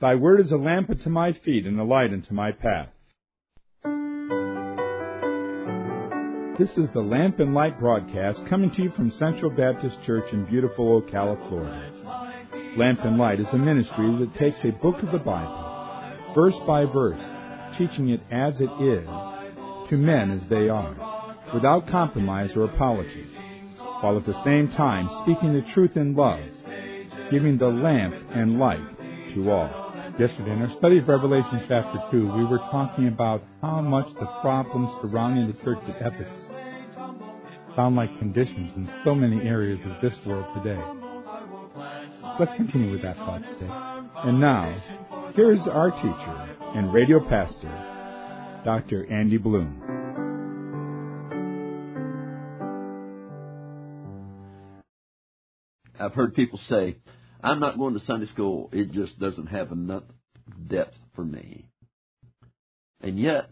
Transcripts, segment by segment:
Thy word is a lamp unto my feet and a light unto my path. This is the Lamp and Light broadcast coming to you from Central Baptist Church in beautiful Ocala, Florida. Lamp and Light is a ministry that takes a book of the Bible, verse by verse, teaching it as it is, to men as they are, without compromise or apology, while at the same time speaking the truth in love, giving the lamp and light to all. Yesterday, in our study of Revelation chapter 2, we were talking about how much the problems surrounding the church at Ephesus sound like conditions in so many areas of this world today. Let's continue with that thought today. And now, here is our teacher and radio pastor, Dr. Andy Bloom. I've heard people say, I'm not going to Sunday school. It just doesn't have enough depth for me. And yet,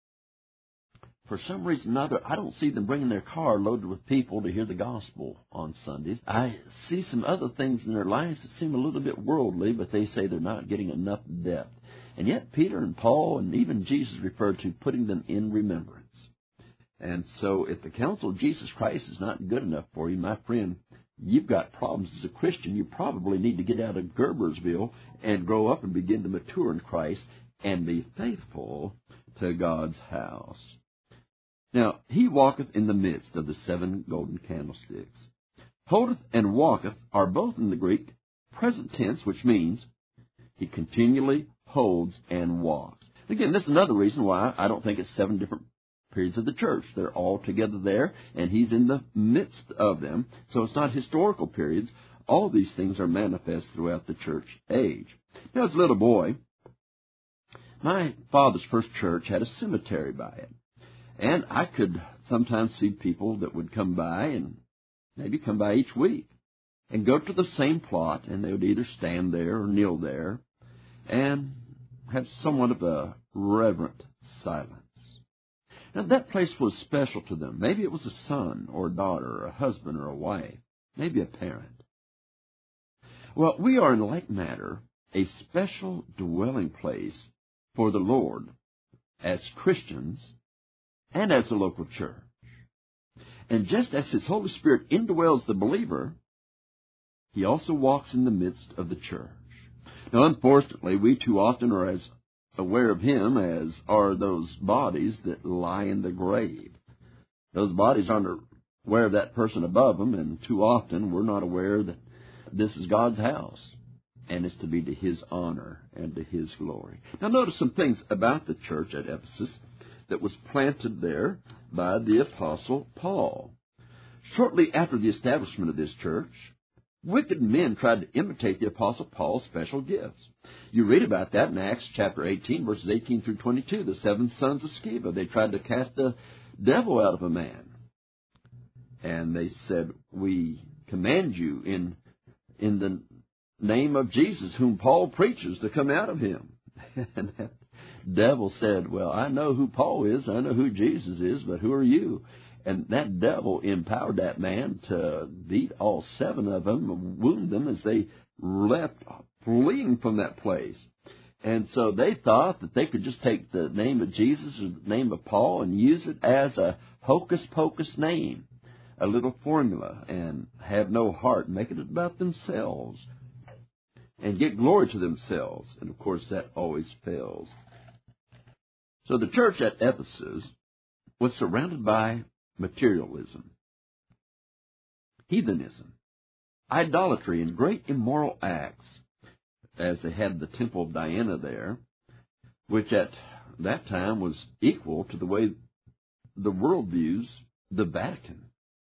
for some reason or another, I don't see them bringing their car loaded with people to hear the gospel on Sundays. I see some other things in their lives that seem a little bit worldly, but they say they're not getting enough depth. And yet, Peter and Paul and even Jesus referred to putting them in remembrance. And so, if the counsel of Jesus Christ is not good enough for you, my friend, you've got problems as a Christian. You probably need to get out of Gerbersville and grow up and begin to mature in Christ and be faithful to God's house. Now, he walketh in the midst of the 7 golden candlesticks. Holdeth and walketh are both in the Greek present tense, which means he continually holds and walks. Again, this is another reason why I don't think it's 7 different periods of the church. They're all together there, and he's in the midst of them. So it's not historical periods. All these things are manifest throughout the church age. Now, as a little boy, my father's first church had a cemetery by it. And I could sometimes see people that would come by, and maybe come by each week, and go to the same plot, and they would either stand there or kneel there and have somewhat of a reverent silence. Now, that place was special to them. Maybe it was a son or a daughter or a husband or a wife, maybe a parent. Well, we are in like manner a special dwelling place for the Lord as Christians and as a local church. And just as His Holy Spirit indwells the believer, He also walks in the midst of the church. Now, unfortunately, we too often are as aware of Him as are those bodies that lie in the grave. Those bodies aren't aware of that person above them, and too often we're not aware that this is God's house, and it's to be to His honor and to His glory. Now, notice some things about the church at Ephesus that was planted there by the Apostle Paul. Shortly after the establishment of this church, wicked men tried to imitate the Apostle Paul's special gifts. You read about that in Acts chapter 18, verses 18 through 22, the 7 sons of Sceva. They tried to cast the devil out of a man. And they said, we command you in the name of Jesus, whom Paul preaches, to come out of him. And that devil said, well, I know who Paul is, I know who Jesus is, but who are you? And that devil empowered that man to beat all 7 of them, wound them as they left fleeing from that place. And so they thought that they could just take the name of Jesus or the name of Paul and use it as a hocus-pocus name, a little formula, and have no heart, make it about themselves, and get glory to themselves. And, of course, that always fails. So the church at Ephesus was surrounded by materialism, heathenism, idolatry, and great immoral acts, as they had the Temple of Diana there, which at that time was equal to the way the world views the Vatican.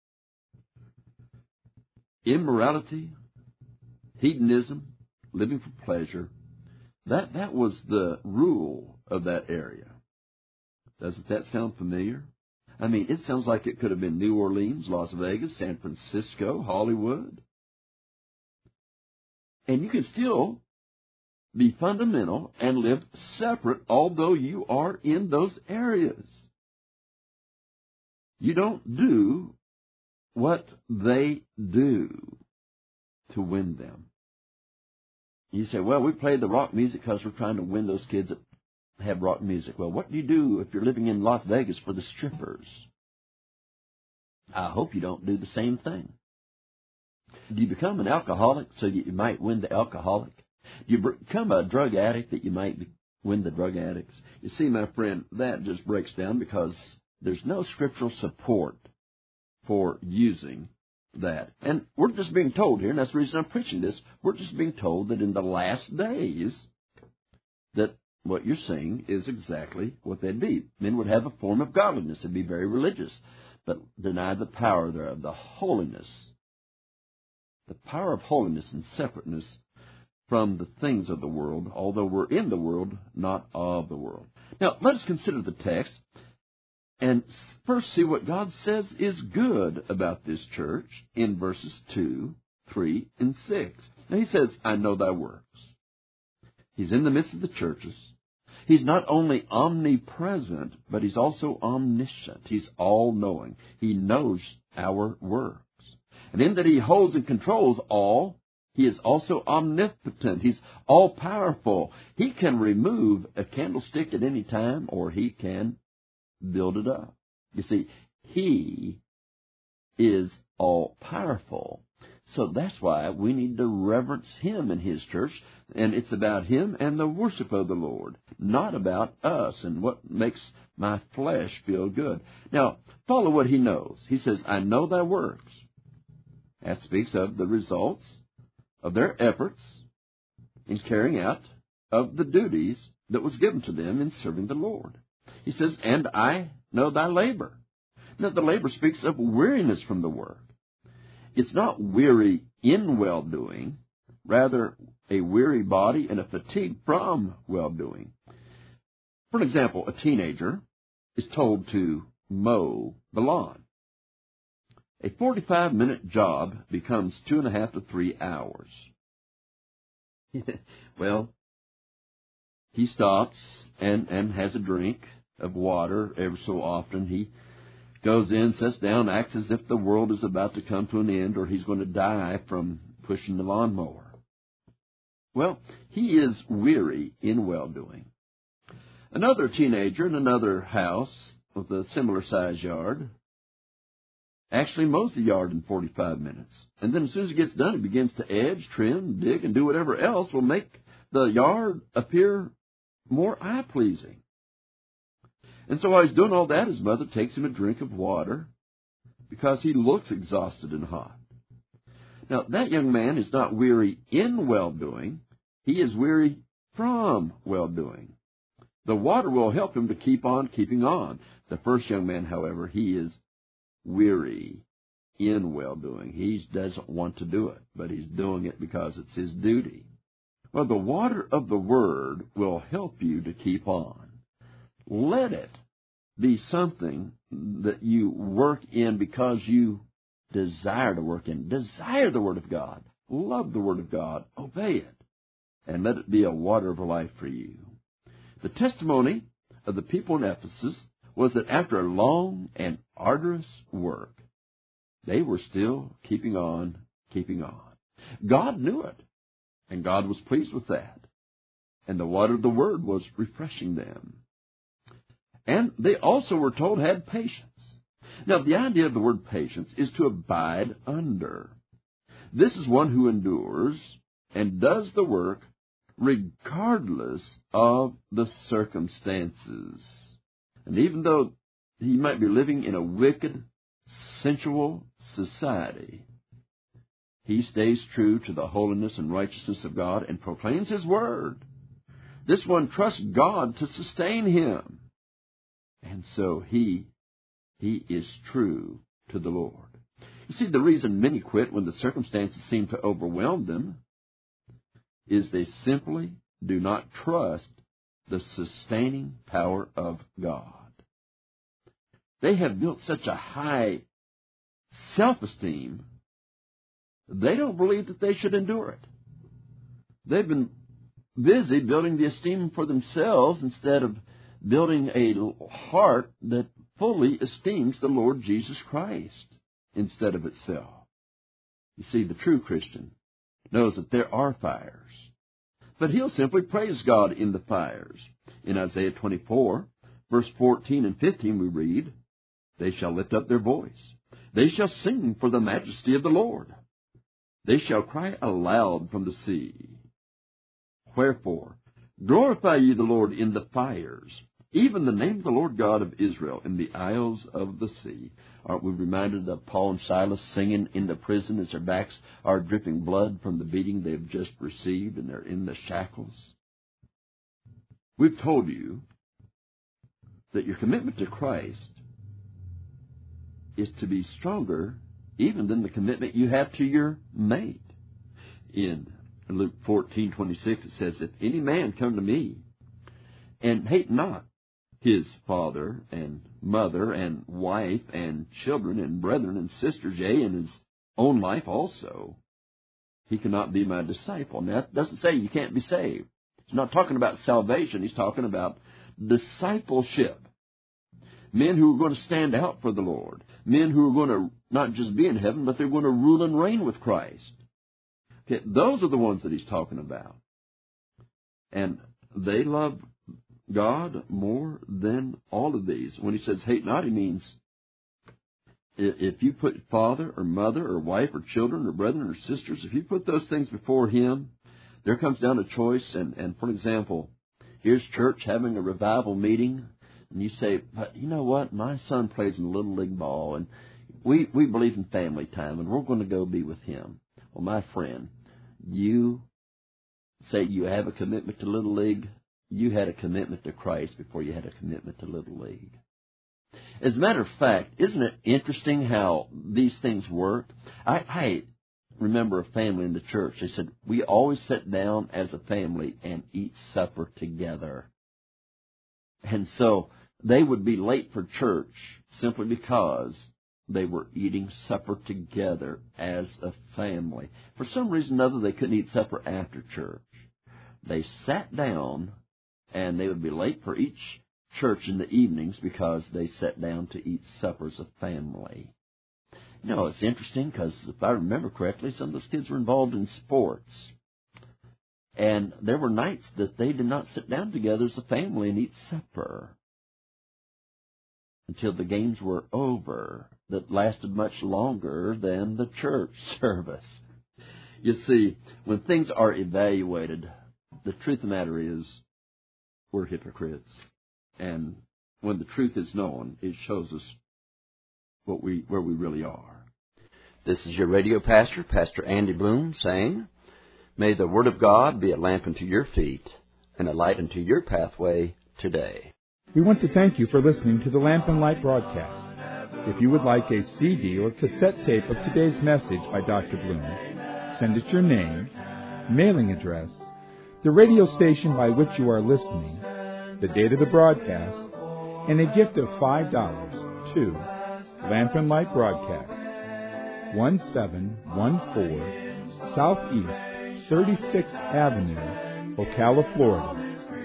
Immorality, hedonism, living for pleasure, that was the rule of that area. Doesn't that sound familiar? I mean, it sounds like it could have been New Orleans, Las Vegas, San Francisco, Hollywood. And you can still be fundamental and live separate, although you are in those areas. You don't do what they do to win them. You say, well, we play the rock music because we're trying to win those kids that have rock music. Well, what do you do if you're living in Las Vegas for the strippers? I hope you don't do the same thing. Do you become an alcoholic so that you might win the alcoholic? Do you become a drug addict that you might win the drug addicts? You see, my friend, that just breaks down because there's no scriptural support for using that. And we're just being told here, and that's the reason I'm preaching this, we're just being told that in the last days that what you're saying is exactly what they'd be. Men would have a form of godliness and be very religious, but deny the power thereof, the holiness, the power of holiness and separateness from the things of the world, although we're in the world, not of the world. Now, let us consider the text and first see what God says is good about this church in verses 2, 3, and 6. Now, he says, I know thy works. He's in the midst of the churches. He's not only omnipresent, but he's also omniscient. He's all-knowing. He knows our works. And in that he holds and controls all, he is also omnipotent. He's all-powerful. He can remove a candlestick at any time, or he can build it up. You see, he is all-powerful. So that's why we need to reverence him in his church, and it's about him and the worship of the Lord, not about us and what makes my flesh feel good. Now, follow what he knows. He says, I know thy works. That speaks of the results of their efforts in carrying out of the duties that was given to them in serving the Lord. He says, and I know thy labor. Now, the labor speaks of weariness from the work. It's not weary in well-doing, rather a weary body and a fatigue from well-doing. For example, a teenager is told to mow the lawn. A 45-minute job becomes 2.5 to 3 hours. Well, he stops and has a drink of water every so often. He goes in, sits down, acts as if the world is about to come to an end or he's going to die from pushing the lawnmower. Well, he is weary in well-doing. Another teenager in another house with a similar-sized yard actually mows the yard in 45 minutes. And then as soon as he gets done, he begins to edge, trim, dig, and do whatever else will make the yard appear more eye-pleasing. And so while he's doing all that, his mother takes him a drink of water because he looks exhausted and hot. Now, that young man is not weary in well-doing. He is weary from well-doing. The water will help him to keep on keeping on. The first young man, however, he is weary in well-doing. He doesn't want to do it, but he's doing it because it's his duty. Well, the water of the Word will help you to keep on. Let it be something that you work in because you desire to work in. Desire the Word of God. Love the Word of God. Obey it. And let it be a water of life for you. The testimony of the people in Ephesus was that after a long and arduous work, they were still keeping on, keeping on. God knew it, and God was pleased with that. And the water of the Word was refreshing them. And they also were told had patience. Now, the idea of the word patience is to abide under. This is one who endures and does the work regardless of the circumstances. And even though he might be living in a wicked, sensual society, he stays true to the holiness and righteousness of God and proclaims his word. This one trusts God to sustain him. And so he is true to the Lord. You see, the reason many quit when the circumstances seem to overwhelm them is they simply do not trust the sustaining power of God. They have built such a high self-esteem, they don't believe that they should endure it. They've been busy building the esteem for themselves instead of building a heart that fully esteems the Lord Jesus Christ instead of itself. You see, the true Christian knows that there are fires, but he'll simply praise God in the fires. In Isaiah 24, verse 14 and 15, we read, "They shall lift up their voice. They shall sing for the majesty of the Lord. They shall cry aloud from the sea. Wherefore, glorify ye the Lord in the fires, even the name of the Lord God of Israel in the isles of the sea." Aren't we reminded of Paul and Silas singing in the prison as their backs are dripping blood from the beating they've just received and they're in the shackles? We've told you that your commitment to Christ is to be stronger even than the commitment you have to your mate. In Luke 14:26 it says, "If any man come to me and hate not his father and mother and wife and children and brethren and sisters, yea, and his own life also, he cannot be my disciple." Now, that doesn't say you can't be saved. He's not talking about salvation. He's talking about discipleship. Men who are going to stand out for the Lord. Men who are going to not just be in heaven, but they're going to rule and reign with Christ. Okay, those are the ones that he's talking about. And they love God more than all of these. When he says hate not, he means if you put father or mother or wife or children or brethren or sisters, if you put those things before him, there comes down a choice. And for example, here's church having a revival meeting, and you say, "But you know what? My son plays in Little League ball, and we believe in family time, and we're going to go be with him." Well, my friend, you say you have a commitment to Little League. You had a commitment to Christ before you had a commitment to Little League. As a matter of fact, isn't it interesting how these things work? I remember a family in the church. They said, "We always sit down as a family and eat supper together." And so they would be late for church simply because they were eating supper together as a family. For some reason or other, they couldn't eat supper after church. They sat down, and they would be late for each church in the evenings because they sat down to eat supper as a family. You know, it's interesting because if I remember correctly, some of those kids were involved in sports. And there were nights that they did not sit down together as a family and eat supper until the games were over, that lasted much longer than the church service. You see, when things are evaluated, the truth of the matter is we're hypocrites. And when the truth is known, it shows us where we really are. This is your radio pastor, Pastor Andy Bloom, saying, may the Word of God be a lamp unto your feet and a light unto your pathway today. We want to thank you for listening to the Lamp and Light broadcast. If you would like a CD or cassette tape of today's message by Dr. Bloom, send us your name, mailing address, the radio station by which you are listening, the date of the broadcast, and a gift of $5 to Lamp and Light Broadcast, 1714 Southeast 36th Avenue, Ocala, Florida,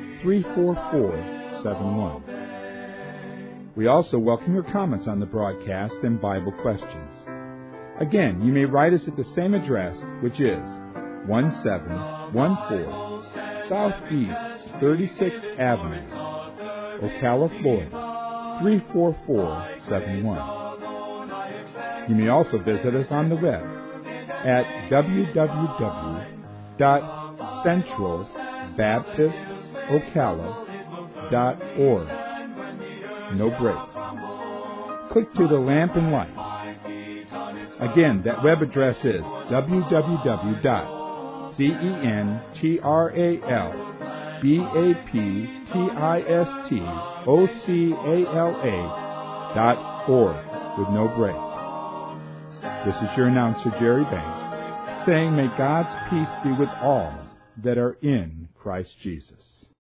34471. We also welcome your comments on the broadcast and Bible questions. Again, you may write us at the same address, which is 1714 Southeast 36th Avenue, Ocala, Florida, 34471. You may also visit us on the web at www.centralbaptistocala.org. No breaks. Click to the Lamp and Light. Again, that web address is www.centralbaptistocala.org with no breaks. This is your announcer, Jerry Banks, saying, may God's peace be with all that are in Christ Jesus.